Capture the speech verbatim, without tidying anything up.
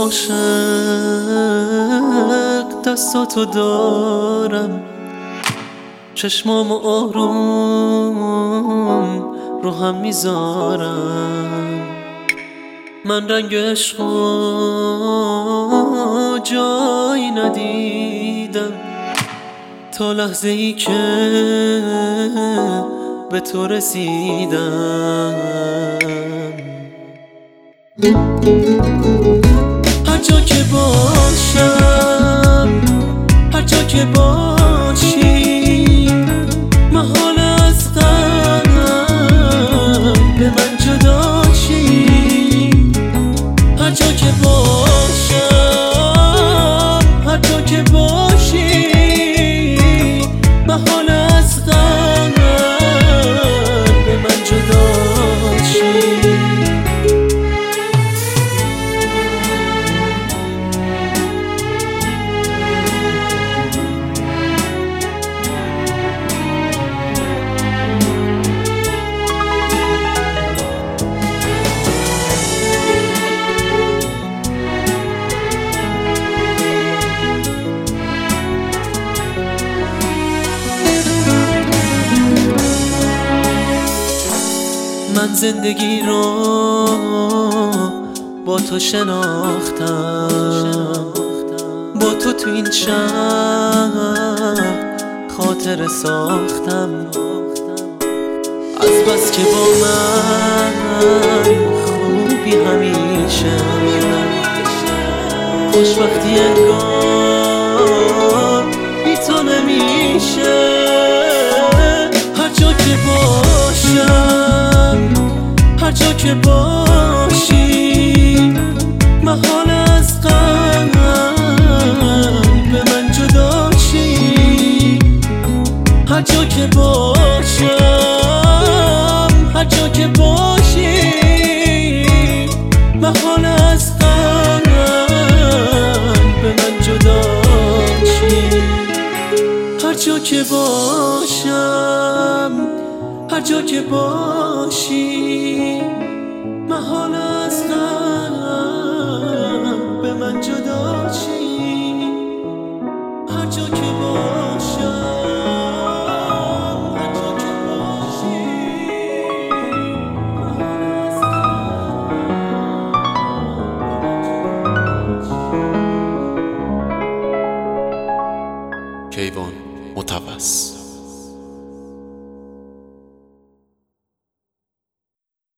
عاشق دستاتو دارم، چشمامو آروم رو هم میذارم. من رنگ عشقو جایی ندیدم تا لحظه ای که به تو رسیدم. هر جا که باشم، هر جا که باشی، محال از غم به من جدا چی. هر جا که باشم، هر جا که باشی، محال از غم به من جدا چی. من زندگی رو با تو شناختم، با تو تو این شهر خاطر ساختم. از بس که با من خوبی همیشه، خوشبختی انگار بی تو نمیشه. هر جا که باشم، هر جا که باشی، محال از غم به من جدا چی. هر جا که باشم، هر جا که باشی، محال از غم به من جدا چی. هر جا که باشم، هر جا که باشی، محال از غم به من جدا چی. هر جا که باشم، هر جا که باشی، محال از غم. کیوان متوس.